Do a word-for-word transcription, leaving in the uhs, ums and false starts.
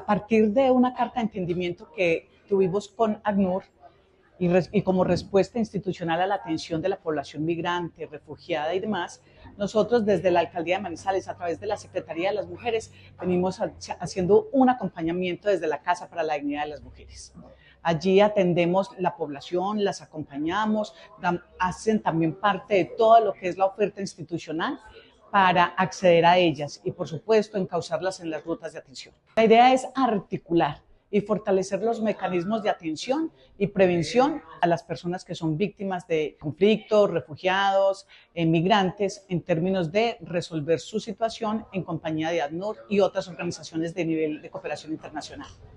A partir de una carta de entendimiento que tuvimos con ACNUR y, res, y como respuesta institucional a la atención de la población migrante, refugiada y demás, nosotros desde la Alcaldía de Manizales, a través de la Secretaría de las Mujeres, venimos a, haciendo un acompañamiento desde la Casa para la Dignidad de las Mujeres. Allí atendemos la población, las acompañamos, dan, hacen también parte de todo lo que es la oferta institucional para acceder a ellas y, por supuesto, encauzarlas en las rutas de atención. La idea es articular y fortalecer los mecanismos de atención y prevención a las personas que son víctimas de conflictos, refugiados, migrantes, en términos de resolver su situación en compañía de ACNUR y otras organizaciones de nivel de cooperación internacional.